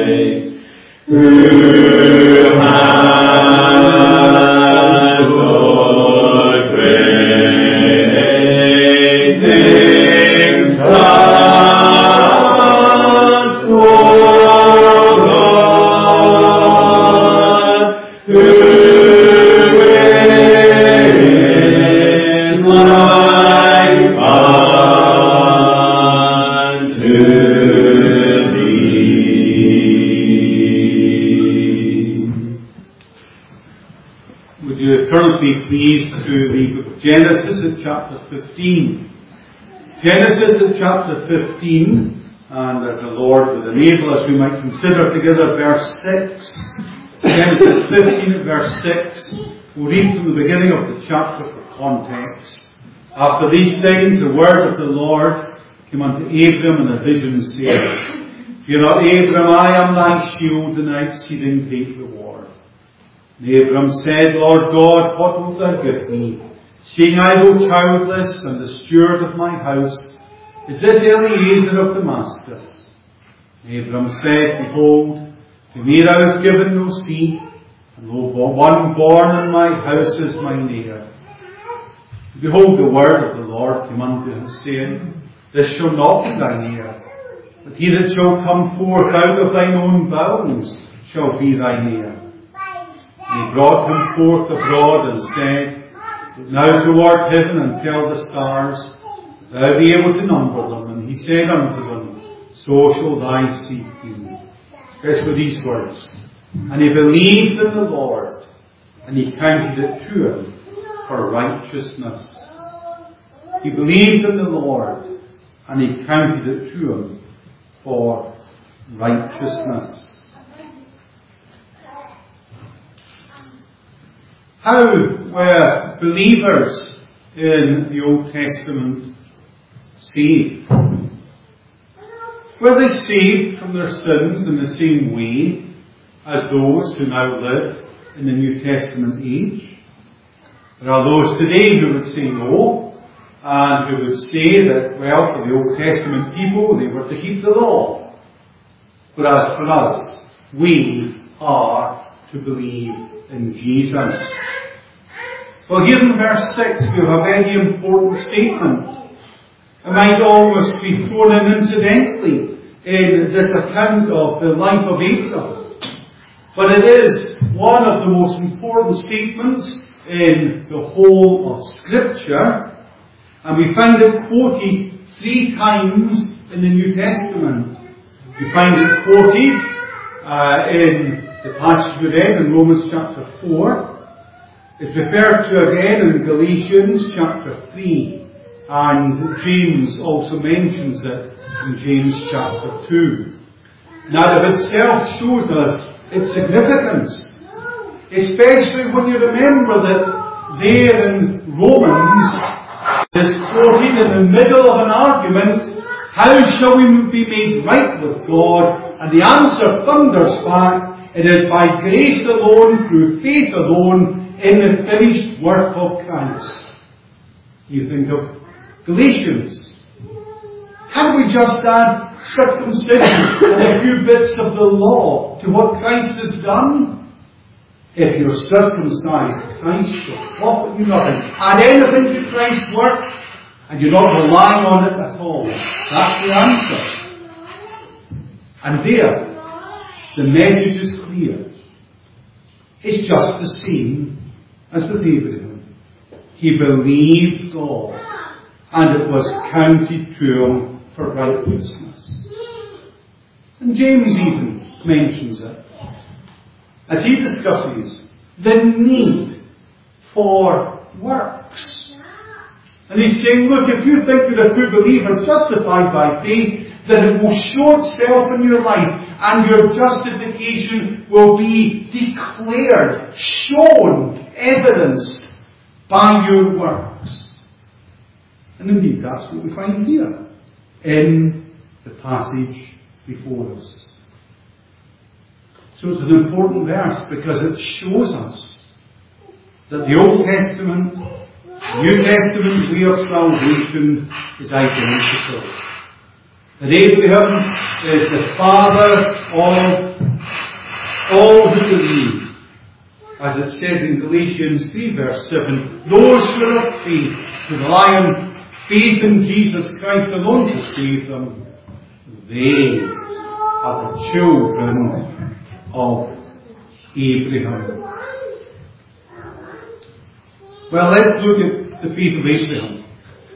Please to the book of Genesis at chapter 15. Genesis at chapter 15, and as the Lord would enable us, we might consider together verse 6. Genesis 15 at verse 6. We'll read from the beginning of the chapter for context. After these things, the word of the Lord came unto Abram in a vision, saying, Fear not, Abram, I am thy shield and thy exceeding great reward. And Abram said, Lord God, what wilt thou give me, seeing I go childless, and the steward of my house is this Eliezer of Damascus? And Abram said, Behold, to me thou hast given no seed, and lo, one born in my house is mine heir. Behold, the word of the Lord came unto him, saying, This shall not be thine heir, but he that shall come forth out of thine own bowels shall be thine heir. And he brought him forth abroad and said, Look now toward heaven and tell the stars, that thou be able to number them. And he said unto them, So shall thy seed be. Especially these words. And he believed in the Lord, and he counted it to him for righteousness. He believed in the Lord, and he counted it to him for righteousness. How were believers in the Old Testament saved? Were they saved from their sins in the same way as those who now live in the New Testament age? There are those today who would say no, and who would say that, well, for the Old Testament people, they were to keep the law. But as for us, we are to believe in Jesus. Well, here in verse 6 we have a very important statement. It might almost be thrown in incidentally in this account of the life of Abram. But it is one of the most important statements in the whole of Scripture. And we find it quoted 3 times in the New Testament. We find it quoted in the passage we read in Romans chapter 4. It's referred to again in Galatians chapter 3. And James also mentions it in James chapter 2. Now that itself shows us its significance. Especially when you remember that there in Romans is quoted in the middle of an argument, how shall we be made right with God? And the answer thunders back, it is by grace alone, through faith alone, in the finished work of Christ. You think of Galatians. Can't we just add circumcision and a few bits of the law to what Christ has done? If you're circumcised, Christ shall profit you nothing. Add anything to Christ's work, and you're not relying on it at all. That's the answer. And there, the message is clear. It's just the same as with Abraham. He believed God, and it was counted to him for righteousness. And James even mentions it as he discusses the need for works. And he's saying, look, if you think you're a true believer justified by faith, that it will show itself in your life, and your justification will be declared, shown, evidenced by your works. And indeed, that's what we find here in the passage before us. So it's an important verse because it shows us that the Old Testament, New Testament way of salvation is identical. That Abraham is the father of believe, as it says in Galatians 3 verse 7, those who have faith, who rely on faith in Jesus Christ alone to save them, they are the children of Abraham. Well, let's look at the faith of Abraham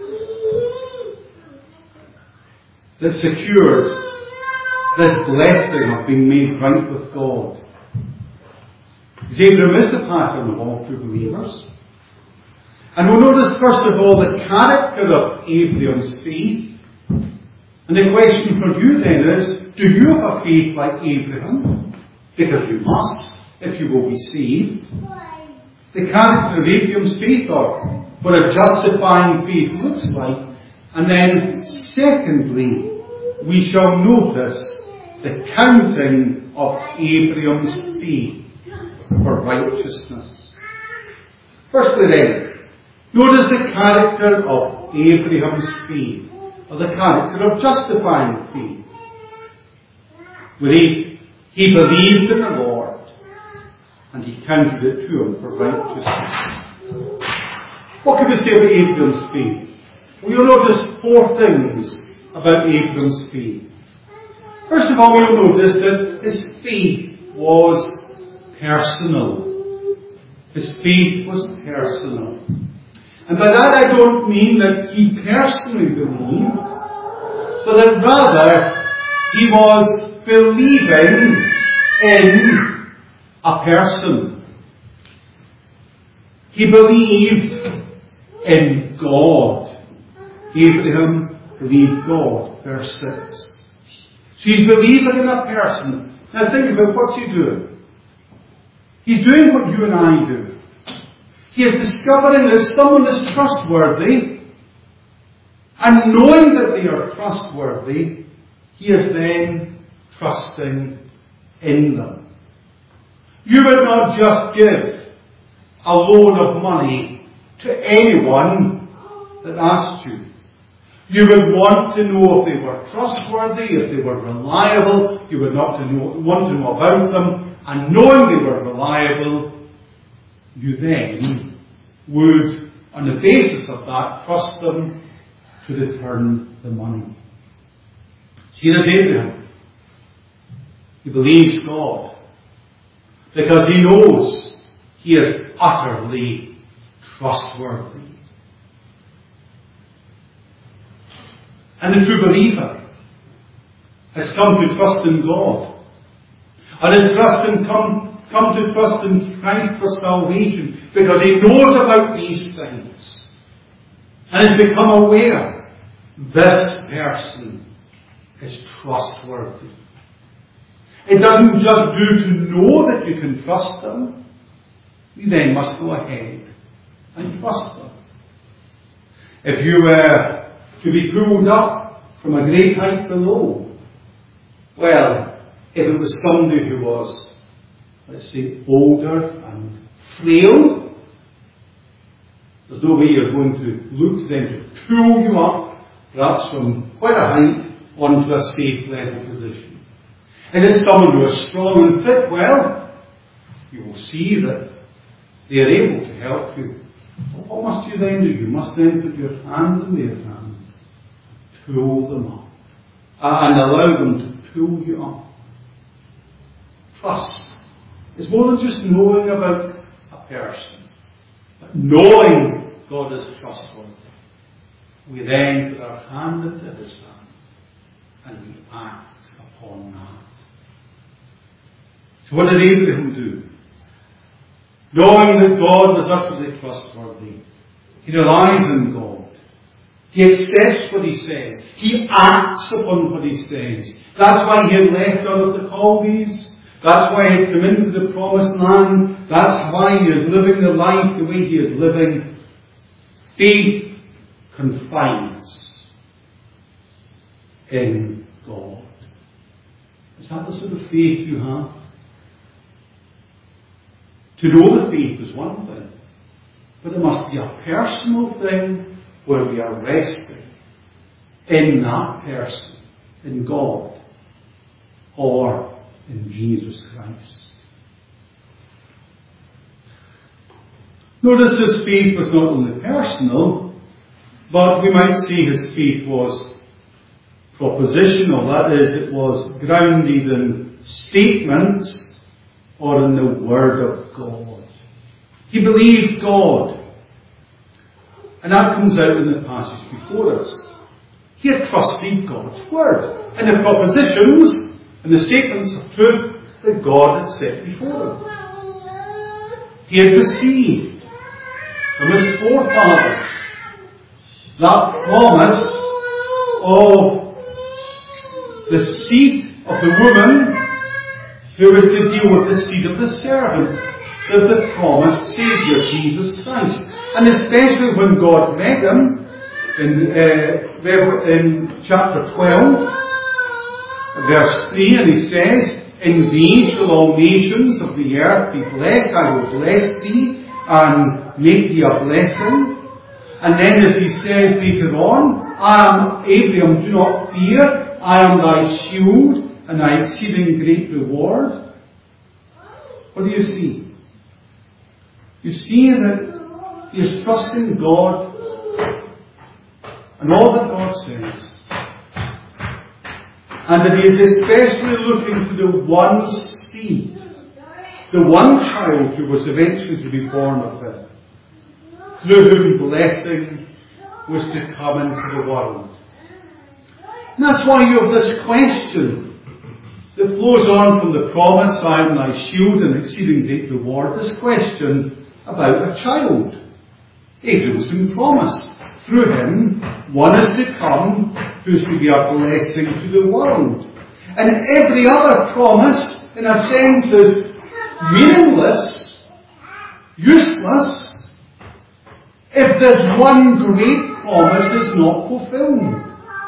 that secured this blessing of being made right with God. Because Abraham is the pattern of all true believers. And we'll notice first of all the character of Abraham's faith. And the question for you then is, do you have faith like Abraham? Because you must, if you will be saved. The character of Abraham's faith, or what a justifying faith looks like. And then, secondly, we shall notice the counting of Abraham's faith for righteousness. Firstly then, notice the character of Abraham's faith, or the character of justifying faith. Where he believed in the Lord, and he counted it to him for righteousness. What can we say about Abraham's faith? Well, you'll notice four things about Abraham's faith. First of all, you'll notice that his faith was personal. His faith was personal. And by that I don't mean that he personally believed, but that rather he was believing in a person. He believed in God. Abraham believed God, verse 6. So he's believing in a person. Now think about what's he doing. He's doing what you and I do. He is discovering that someone is trustworthy, and knowing that they are trustworthy, he is then trusting in them. You would not just give a loan of money to anyone that asked you. You would want to know if they were trustworthy, if they were reliable. You would want to know about them. And knowing they were reliable, you then would, on the basis of that, trust them to return the money. Here is Abraham. He believes God because he knows he is utterly trustworthy. And the true believer has come to trust in God, and has come to trust in Christ for salvation, because he knows about these things and has become aware this person is trustworthy. It doesn't just do to know that you can trust them. You then must go ahead and trust them. If you were to be pulled up from a great height below, well, if it was somebody who was, let's say, older and frail, there's no way you're going to look to them to pull you up, perhaps from quite a height, onto a safe level position. And if someone who is strong and fit, well, you will see that they are able to help you. But what must you then do? You must then put your hand in their hand, pull them up, and allow them to pull you up. Trust is more than just knowing about a person, but knowing God is trustworthy. We then put our hand into his hand and we act upon that. So what did Abraham do? Knowing that God was utterly trustworthy, he relies on God. He accepts what he says. He acts upon what he says. That's why he had left out of the Chaldees. That's why he had come into the promised land. That's why he is living the life the way he is living. Faith confides in God. Is that the sort of faith you have? To know the faith is one thing, but it must be a personal thing where we are resting in that person, in God, or in Jesus Christ. Notice his faith was not only personal, but we might say his faith was propositional. That is, it was grounded in statements or in the Word of God. He believed God. And that comes out in the passage before us. He had trusted God's Word and the propositions and the statements of truth that God had set before him. He had received from his forefathers that promise of the seed of the woman who was to deal with the seed of the servant, the promised Saviour, Jesus Christ. And especially when God met him in chapter 12, verse 3, and he says, "In thee shall all nations of the earth be blessed. I will bless thee and make thee a blessing." And then as he says later on, "I am Abraham, do not fear. I am thy shield and thy exceeding great reward." What do you see? You see that he is trusting God and all that God says. And that he is especially looking for the one seed, the one child who was eventually to be born of him, through whom blessing was to come into the world. And that's why you have this question that flows on from the promise, "I am thy shield and exceeding great reward," this question about a child. Abraham's been promised. Through him, one is to come who's to be a blessing to the world. And every other promise, in a sense, is meaningless, useless, if this one great promise is not fulfilled.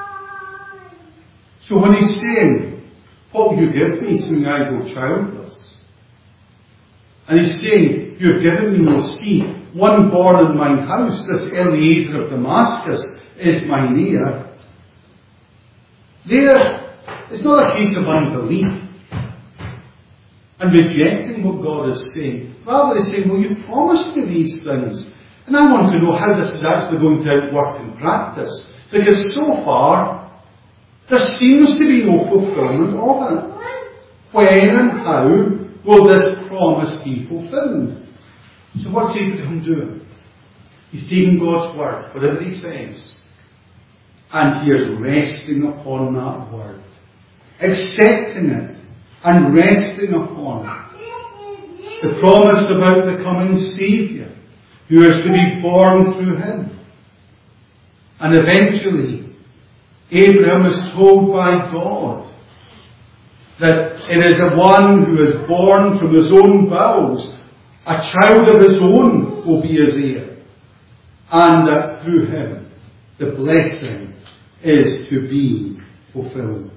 So when he's saying, "What will you give me, seeing I go childless?" And he's saying, "You have given me no seed. One born in mine house, this Eliezer of Damascus, is mine heir." There is not a case of unbelief and rejecting what God is saying. Rather, he's saying, "Well, you promised me these things, and I want to know how this is actually going to work in practice. Because so far, there seems to be no fulfillment of it. When and how will this promise be fulfilled?" So what's Abraham doing? He's taking God's word, whatever he says, and he is resting upon that word, accepting it and resting upon it. The promise about the coming Saviour, who is to be born through him. And eventually, Abraham is told by God that it is the one who is born from his own bowels, a child of his own, will be his heir. And that through him, the blessing is to be fulfilled.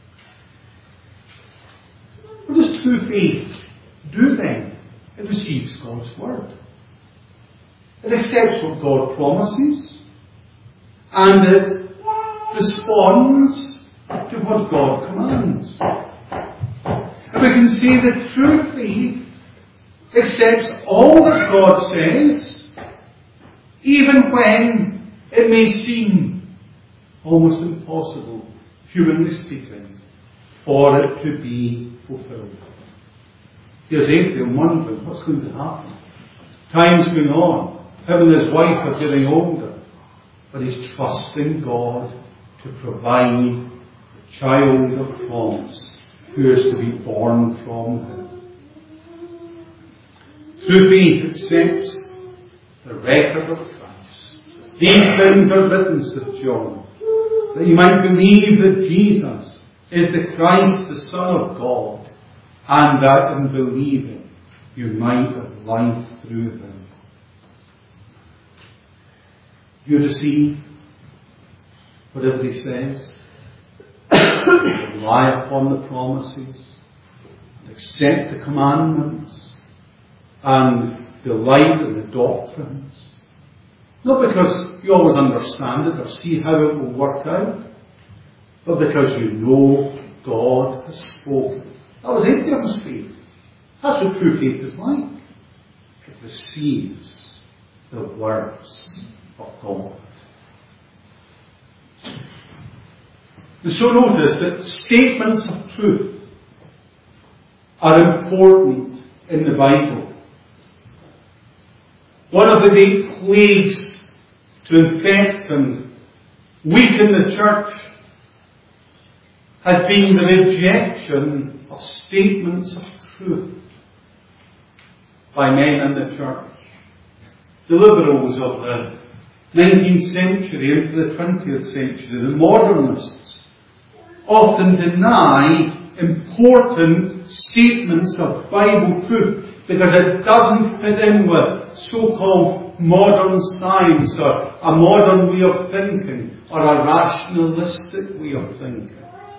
What does true faith do then? It receives God's word. It accepts what God promises, and it responds to what God commands. And we can see that true faith accepts all that God says, even when it may seem almost impossible, humanly speaking, for it to be fulfilled. Here's Abraham wondering what's going to happen. Time's going on. Him and his wife are getting older. But he's trusting God to provide the child of promise who is to be born from him. Through faith accepts the record of Christ. These things are written, said John, that you might believe that Jesus is the Christ, the Son of God, and that in believing you might have life through him. You receive whatever he says, rely upon the promises, accept the commandments, and delight in the doctrines. Not because you always understand it or see how it will work out, but because you know God has spoken. That was Abraham's faith. That's what true faith is like. It receives the words of God. And so notice that statements of truth are important in the Bible. One of the great plagues to infect and weaken the church has been the rejection of statements of truth by men in the church. The liberals of the 19th century into the 20th century, the modernists, often deny important statements of Bible truth because it doesn't fit in with so-called modern science or a modern way of thinking or a rationalistic way of thinking.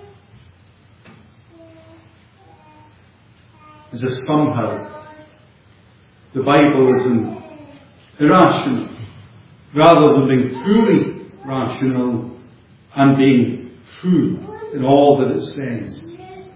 As if somehow the Bible is irrational rather than being truly rational and being true in all that it says.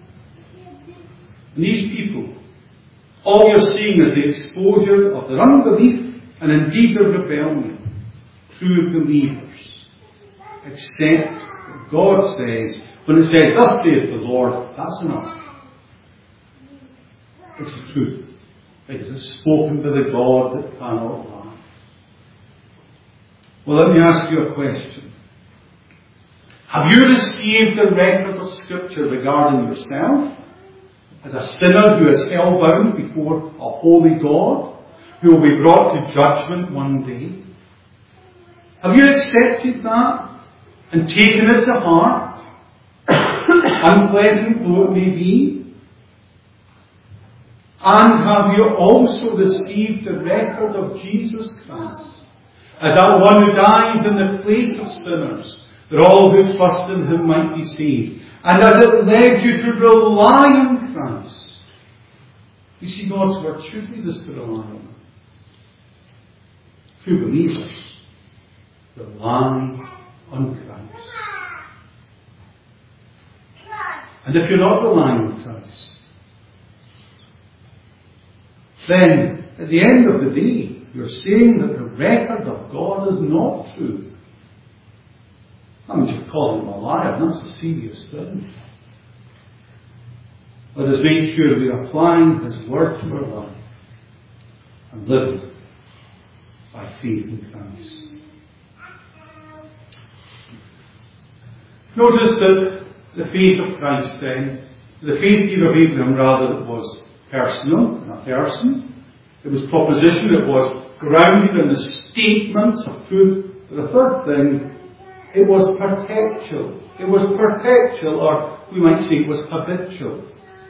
And these people, all you're seeing is the exposure of their unbelief and indeed their rebellion. True believers accept what God says. When it says, "Thus saith the Lord," that's enough. It's the truth. It is spoken by the God that cannot lie. Well, let me ask you a question. Have you received a record of Scripture regarding yourself as a sinner who is hell-bound before a holy God who will be brought to judgment one day? Have you accepted that and taken it to heart, unpleasant though it may be? And have you also received the record of Jesus Christ as that one who dies in the place of sinners, that all who trust in Him might be saved? And as it led you to rely on Christ. You see, God's Word should lead us to rely on Him. True believers rely on Christ. And if you're not relying on Christ, then at the end of the day, you're saying that the record of God is not true. That means you're calling Him a liar, and that's a serious thing. Let us make sure we are applying His Word to our life and living by faith in Christ. Notice that the faith of Christ then, the faith here of Abraham rather, it was personal, in a person. It was proposition, it was grounded in the statements of truth. But the third thing, it was perpetual. It was perpetual, or we might say it was habitual.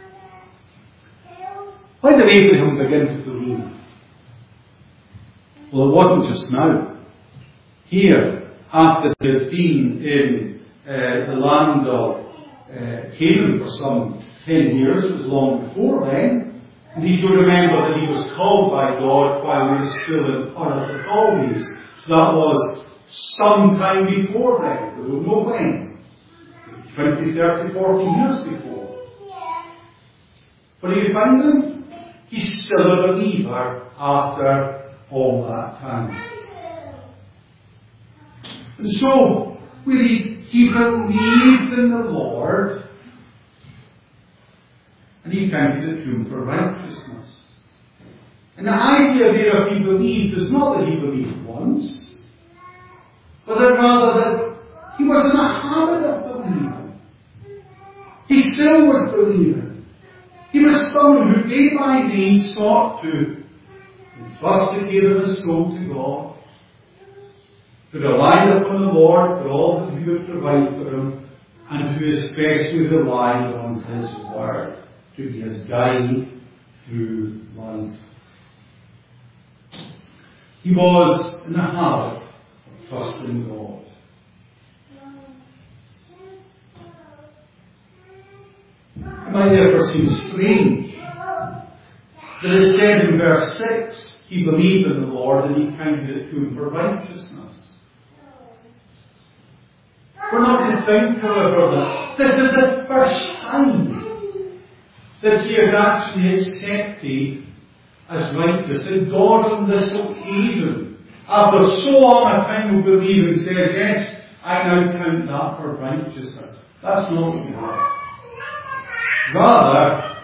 Why did Abraham begin to believe? Well, it wasn't just now. Here, after he has been in the land of Canaan for some 10 years, it was long before then. And you remember that he was called by God while he was still in Ur of the Chaldees. So that was some time before then. We don't know when. 20, 30, 40 years before. But do you find him? He's still a believer after all that time. And so, really, he believed in the Lord, and he counted it to him for righteousness. And the idea there of he believed is not that he believed once, but that rather that he was in a habit of believing. He still was believing. He was someone who day by day sought to entrust the care of his soul to God, who relied upon the Lord for all that He would provide for him, and who especially relied on His Word to be his guide through life. He was in the habit of trusting God. It might therefore seem strange that it said in verse 6, he believed in the Lord and he counted it to him for righteousness. We're not to think, however, that this is the first time that he is actually accepted as righteous. And God on this occasion after so long a time of believing, said, yes, I now count that for righteousness. That's not what we have. Rather,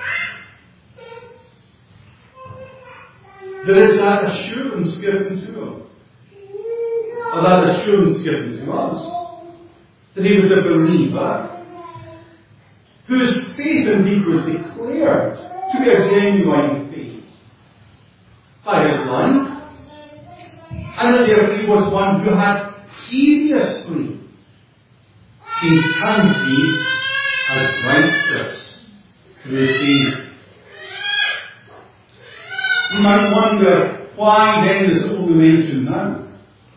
there is that assurance given to him, or that assurance given to us, that he was a believer whose faith indeed was declared to be a genuine faith by his life, and that therefore he was one who had previously been counted as righteous through faith. You might wonder, why then is it only mentioned now?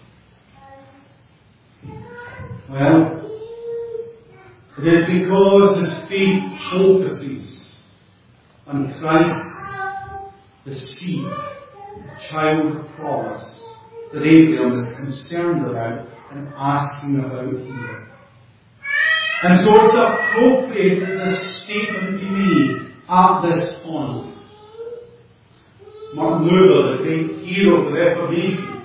Well, it is because his faith focuses on Christ, the seed, the child of promise, that Abraham is concerned about and asking about here. And so it's appropriate that this statement be made at this point. Martin Luther, the great hero of the Reformation,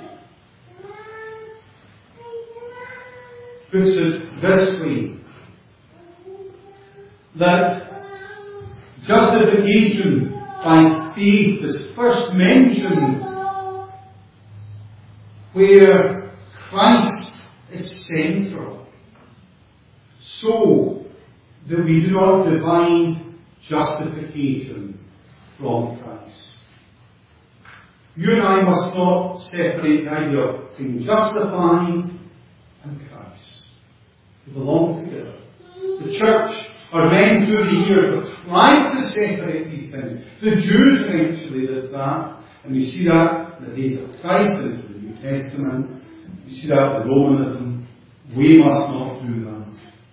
puts it this way, that justification by faith is first mentioned where Christ is central, so that we do not divide justification from Christ. You and I must not separate the idea between justified and Christ. They belong together. The church are men through the years have tried to separate these things. The Jews eventually did that, and we see that in the days of Christ and in the New Testament. We see that in Romanism. We must not do that.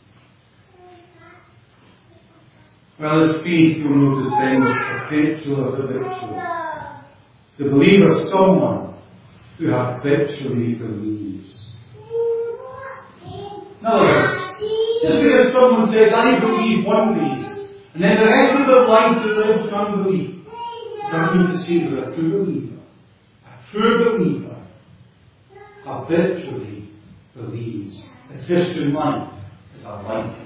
Well, as faith, you'll notice then, is perpetual or habitual. The believer is someone who habitually believes. In other words, just because someone says, I believe one of these, and then the rest of their life they live in unbelief, that means to say they're a true believer. A true believer habitually believes. The Christian life is a life of faith.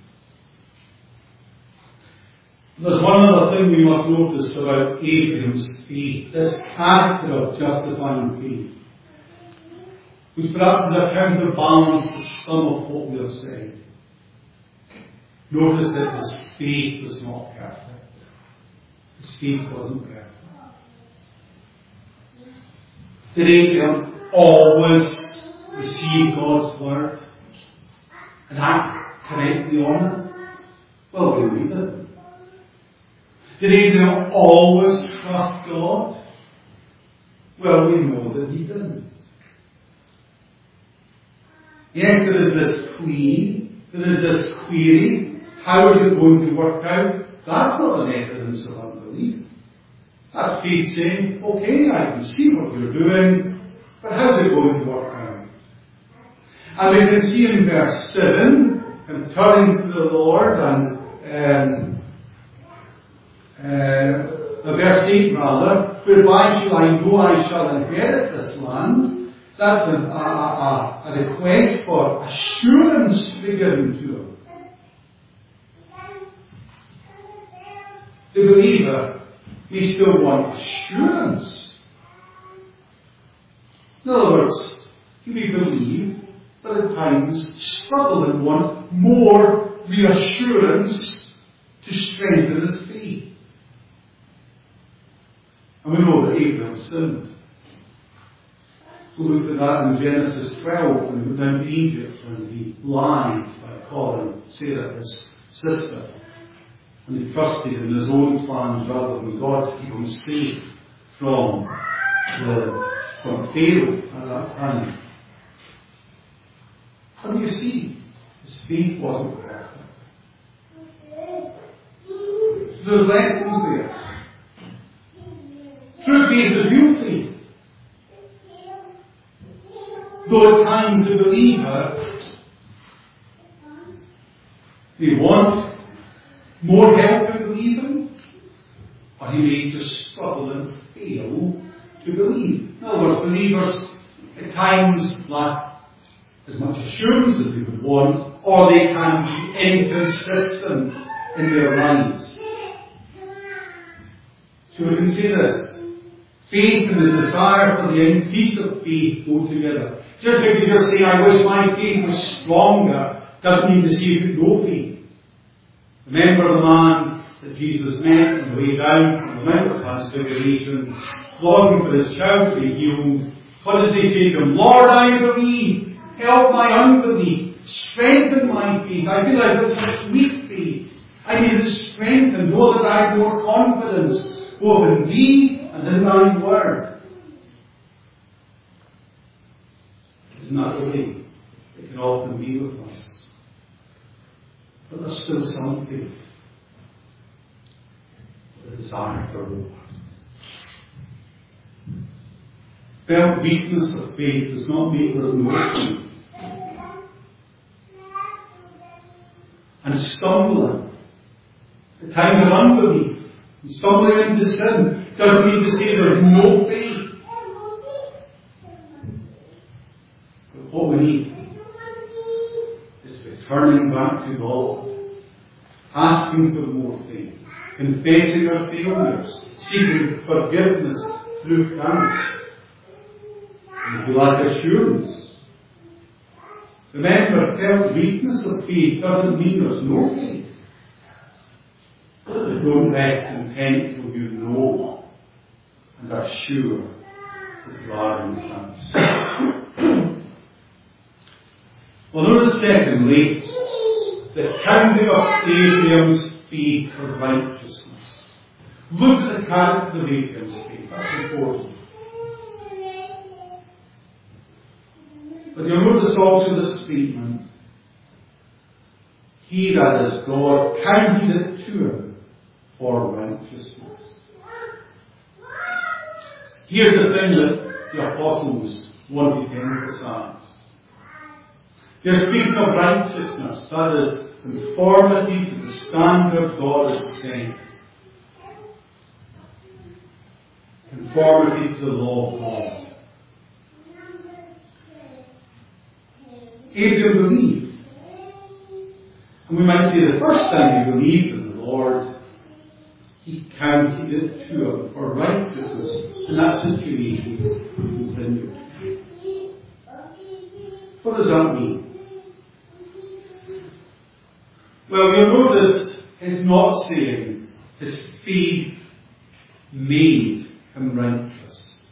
There's one other thing we must notice about Abraham's faith, this character of justifying faith, which perhaps is a counterbalance to some of what we have said. Notice that his faith was not perfect. His faith wasn't perfect. Did Abraham always receive God's word and act correctly on it? Well, we read it. Did Abraham always trust God? Well, we know that he didn't. Yes, there is this plea, there is this query. How is it going to work out? That's not an evidence of unbelief. That's faith saying, okay, I can see what you're doing, but how's it going to work out? And we can see in verse 7, him turning to the Lord, and verse 8 rather, whereby shall I go, I shall inherit this land. That's a request for assurance to be given to him. The believer may still want assurance. In other words, he may believe, but at times struggle and want more reassurance to strengthen his faith. And we know that Abraham sinned. We looked at that in Genesis 12 when he went down to Egypt and he lied by calling Sarah his sister. And he trusted in his own plans rather than God to keep him safe from Pharaoh at that time. And you see, his faith wasn't perfect. There's lessons there. True faith is real faith. Though at times the believer may want more help in believing, or he may just struggle and fail to believe. In other words, believers times lack as much assurance as they would want, or they can be inconsistent in their lives. So we can see this. Faith and the desire for the increase of faith go together. Just because you're saying, I wish my faith was stronger, doesn't mean to say you've got no faith. Remember the man that Jesus met on the way down from the Mount of Transfiguration, longing for his child to be healed. What does he say to him? Lord, I believe. Help my unbelief. Strengthen my faith. I feel I've got such weak faith. I need to strengthen and know that I have more confidence both in thee and in thy word. Isn't that the way it can often be with us? But there's still some faith. The desire for more. Felt weakness of faith does not make us no faith. And stumbling, at times of unbelief, and stumbling into sin, doesn't mean to say there's no faith. But what we need is returning back to God, asking for more faith, confessing our failures, seeking forgiveness through Christ. And if we lack assurance, remember, felt weakness of faith doesn't mean there's no faith. But don't rest content till you know and are sure that you are in Christ. Well, notice secondly, the counting of Abraham's faith for righteousness. Look at the character of Abraham's faith. That's important. But you'll notice also the statement, he that is God counted it to him for righteousness. Here's the thing that the apostles wanted to emphasize. They're speaking of righteousness, that is, conformity to the standard God has set. Conformity to the law of God. Abraham believed. And we might say the first time he believed in the Lord, he counted it to him for righteousness. And that situation continued. What does that mean? Well, you'll notice it's not saying his faith made him righteous.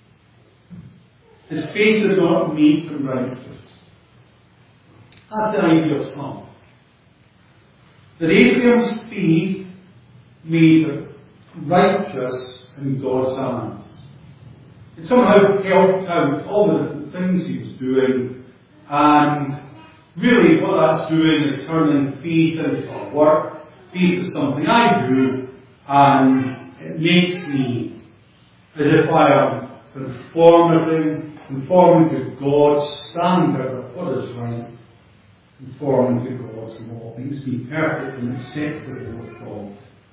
His faith did not make him righteous. That's the idea of some. That Abraham's faith made him righteous in God's eyes. It somehow helped out all the different things he was doing, and really what that's doing is turning faith into a work. Faith is something I do, and it makes me as if I am conforming to God's standard of what is right. Conforming to God's law. It makes me perfect and acceptable with God.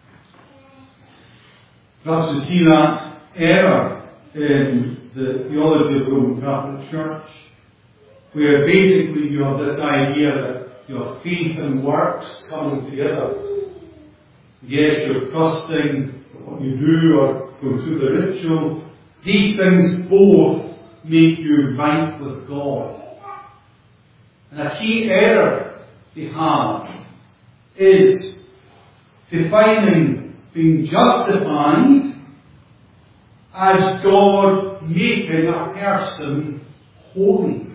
Perhaps you see that error in the theology of the Roman Catholic Church, where basically you have this idea that your faith and works coming together. Yes, you're trusting what you do or going through the ritual. These things both make you right with God. And a key error they have is defining being justified as God making a person holy.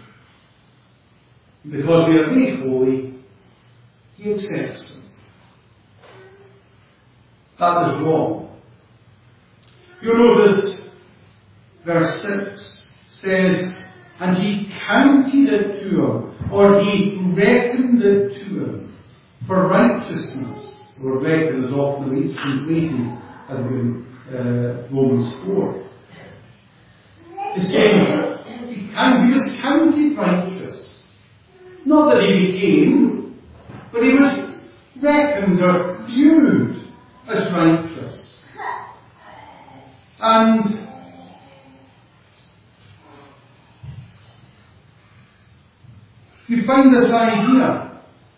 Because we are made holy, he accepts them. That is wrong. You notice verse 6 says, and he counted it to him, or he reckoned it to him for righteousness. The word reckon is often translated in Romans 4. He's saying he was counted righteous. Not that he became, but he was reckoned or viewed as righteous. find this idea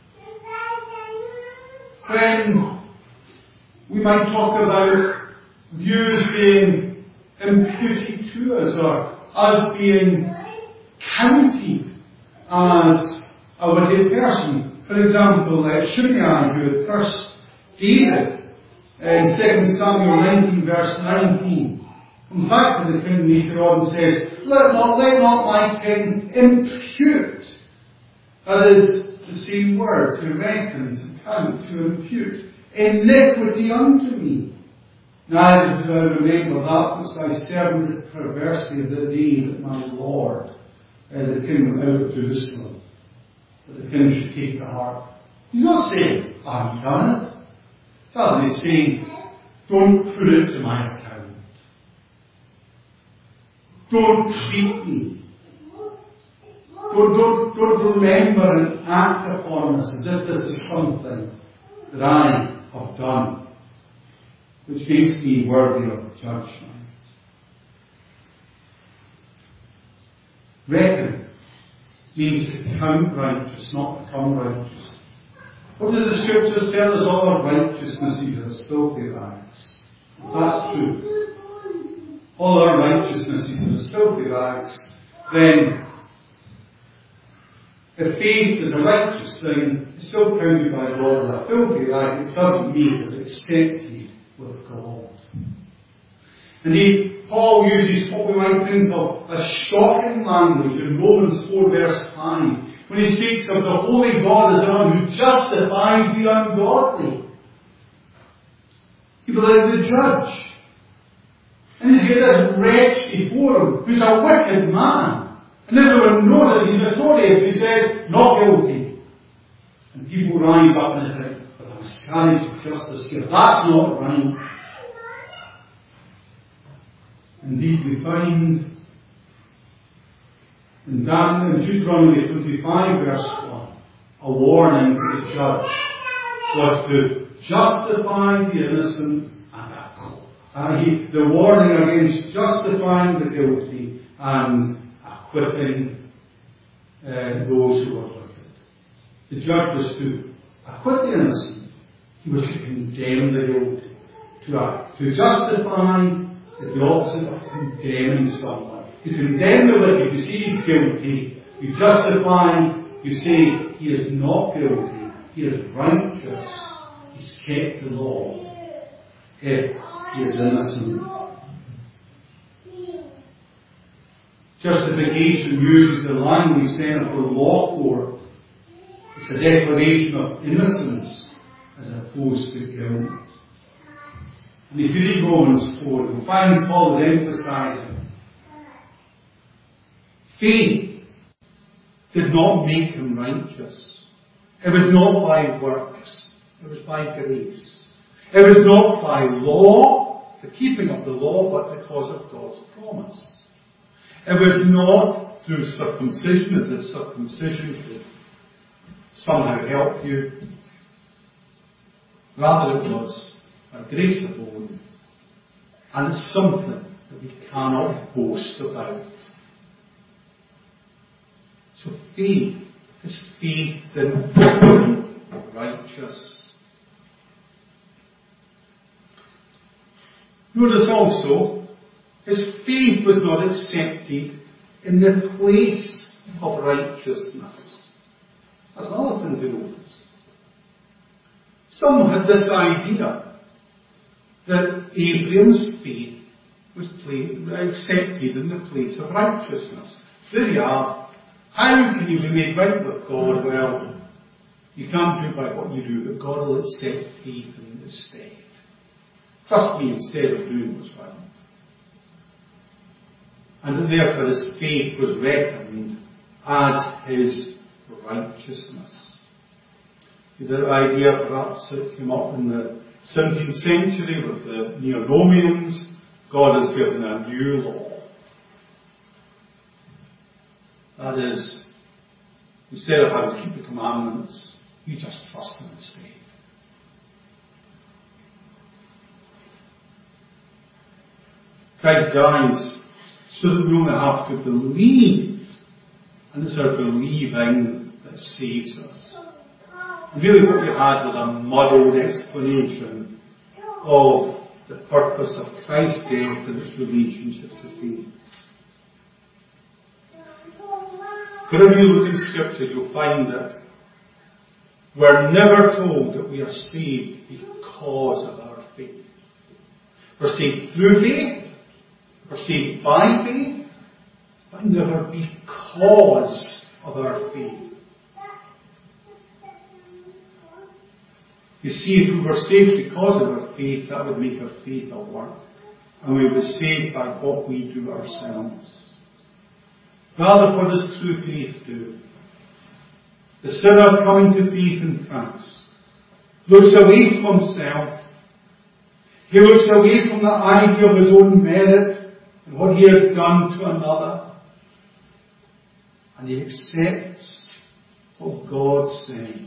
when we might talk about views being imputed to us or us being counted as a wicked person. For example, Shimei, who had cursed David in 2 Samuel 19 verse 19, comes back to the king later on and says, let not my king impute. That is the same word, to reckon, to count, to impute iniquity unto me. Neither do I remember that which thy servant did perversely the day that my Lord, the king went out of Jerusalem, that the king should take the heart. He's not saying, I haven't done it. Rather, he's saying, don't put it to my account. Don't treat me. Don't remember and act upon this as if this is something that I have done, which makes me worthy of judgment. Reckon means to count righteous, not become righteous. What do the scriptures tell us? All our righteousnesses are filthy rags. That's true. All our righteousnesses are filthy rags. Then, if faith is a righteous thing, it's still counted by God as a filthy rag. It doesn't mean it's accepted with God. Indeed, Paul uses what we might think of as shocking language in Romans 4 verse 5, when he speaks of the holy God as the one who justifies the ungodly. He like the judge. And he's got this wretch before him, who's a wicked man. And everyone knows that he's notorious. He says, not guilty. And people rise up and think, but a miscarriage of justice here. That's not right. Indeed, we find in Deuteronomy 25 verse 1, a warning to the judge was to justify the innocent and acquit. The warning against justifying the guilty and acquitting those who were wicked. The judge was to acquit the innocent. He was to condemn the guilty. To justify is the opposite of condemning someone. You condemn the wicked, you say he's guilty. You justify, you say he is not guilty. He is righteous. He's kept the law. If he is innocent. Justification uses the language then of the law court. It's a declaration of innocence as opposed to guilt. And if you read Romans 4, you'll find Paul is emphasizing faith did not make him righteous. It was not by works. It was by grace. It was not by law, the keeping of the law, but because of God's promise. It was not through circumcision, as if circumcision could somehow help you. Rather, it was by grace alone. And it's something that we cannot boast about. So faith is faith in the righteous. Notice also, his faith was not accepted in the place of righteousness. That's another thing to notice. Some had this idea that Abraham's faith was accepted in the place of righteousness. There you are. How can you be made right with God? Well, you can't do it by what you do, but God will accept faith in the stead. Trust me instead of doing what's right. And therefore his faith was reckoned as his righteousness. The idea perhaps that came up in the 17th century with the Neo-Romians, God has given a new law. That is, instead of having to keep the commandments, you just trust him instead. Christ dies so that we only have to believe, and it's our believing that that saves us. And really what you had was a muddled explanation of the purpose of Christ's death and its relationship to faith. Whenever you look in Scripture, you'll find that we're never told that we are saved because of our faith. We're saved through faith, we're saved by faith, but never because of our faith. You see, if we were saved because of our faith, that would make our faith a work. And we would be saved by what we do ourselves. Rather, what does true faith do? The sinner coming to faith in Christ looks away from himself. He looks away from the idea of his own merit and what he has done to another. And he accepts what God says.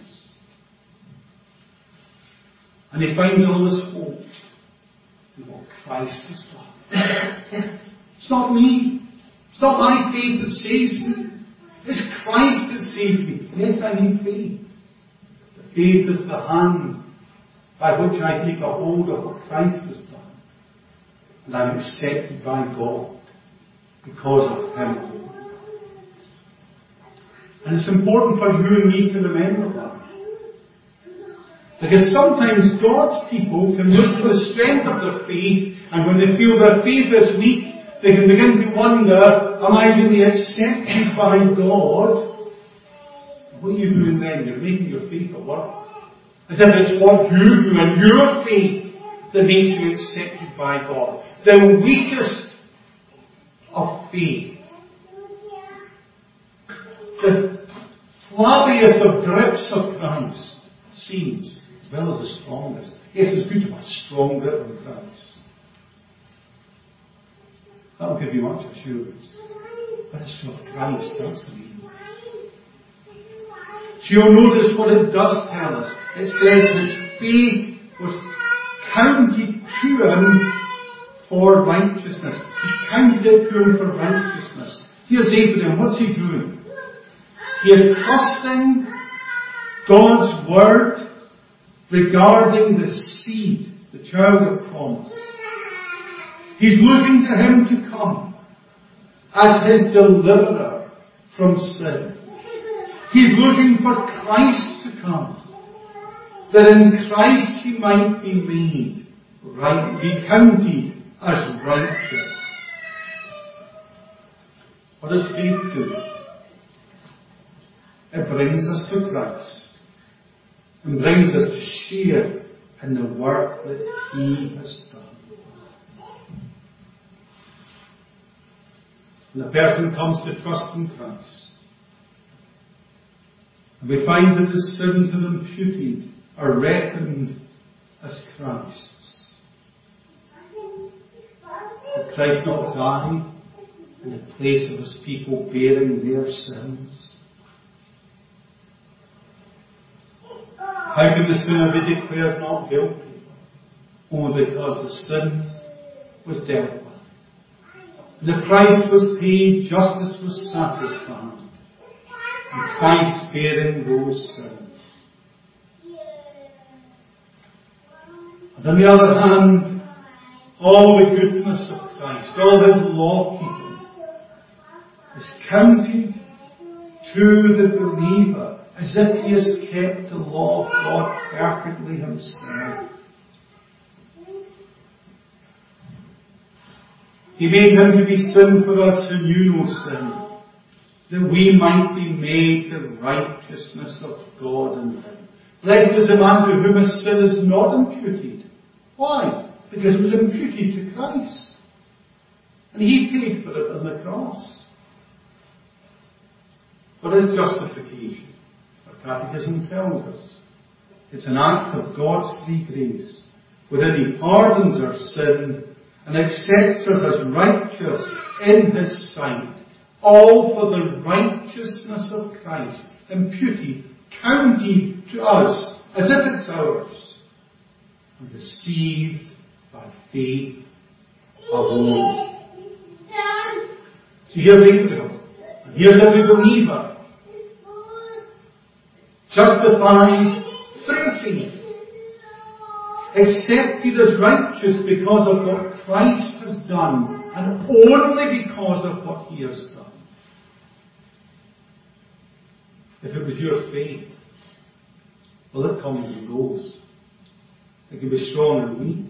And he finds all his hope in what Christ has done. It's not me. It's not my faith that saves me. It's Christ that saves me. Yes, I need faith. The faith is the hand by which I take a hold of what Christ has done. And I'm accepted by God because of Him. And it's important for you and me to remember that. Because sometimes God's people can look for the strength of their faith, and when they feel their faith is weak, they can begin to wonder, am I really accepted by God? What are you doing then? You're making your faith at work. As if it's what you do and your faith that makes you accepted by God. The weakest of faith. The flabbiest of drips of Christ seems, as well as the strongest. Yes, it's good to have a strong grip on Christ. That will give you much assurance. But it's from Christ, that's the meaning. So you'll notice what it does tell us. It says his faith was counted to him for righteousness. He counted it to him for righteousness. Here's Abraham. What's he doing? He is trusting God's word regarding the seed, the child of promise. He's looking to him to come as his deliverer from sin. He's looking for Christ to come, that in Christ he might be made right, be counted as righteous. What does faith do? It brings us to Christ and brings us to share in the work that he has done. And the person comes to trust in Christ. And we find that the sins that are imputed are reckoned as Christ's. Did Christ not die in the place of his people bearing their sins? How can the sinner be declared not guilty? Only because the sin was dealt with. The price was paid, justice was satisfied, and Christ bearing those sins. And on the other hand, all the goodness of Christ, all his law keeping, is counted to the believer as if he has kept the law of God perfectly himself. He made him to be sin for us who knew no sin, that we might be made the righteousness of God in him. Blessed is the man to whom his sin is not imputed. Why? Because it was imputed to Christ. And he paid for it on the cross. What is justification? Our catechism tells us. It's an act of God's free grace, wherein he pardons our sin and accepts us as righteous in his sight, all for the righteousness of Christ, imputed, counted to us as if it's ours, and received by faith alone. So here's Abraham, and here's every believer. Justified through faith. Accepted as righteous because of what Christ has done, and only because of what He has done. If it was your faith, well, it comes and goes. It can be strong and weak.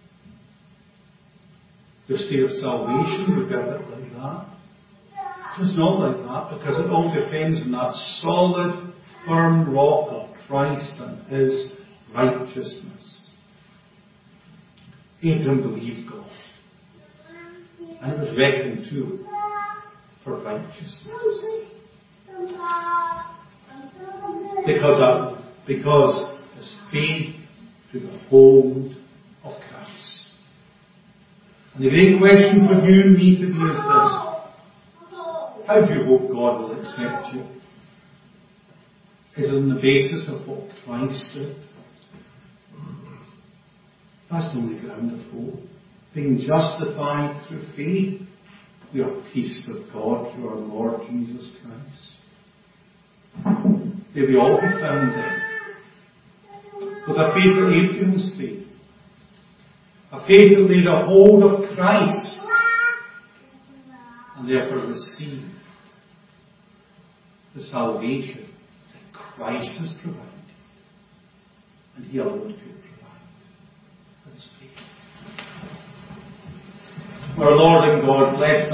Your state of salvation would be a bit like that. It's not like that, because it all depends on that solid, firm rock of Christ and His righteousness. Abraham believed God, and it was reckoned to him for righteousness. Because his faith took a hold of Christ. And the great question for you and me today is this: how do you hope God will accept you? Is it on the basis of what Christ did? That's the only ground of hope. Being justified through faith, we have peace with God through our Lord Jesus Christ. May we all be found then with a faith that Abraham's faith, a faith that laid a hold of Christ, and therefore received the salvation that Christ has provided, and He alone could provide. Let us pray. Our Lord and God, bless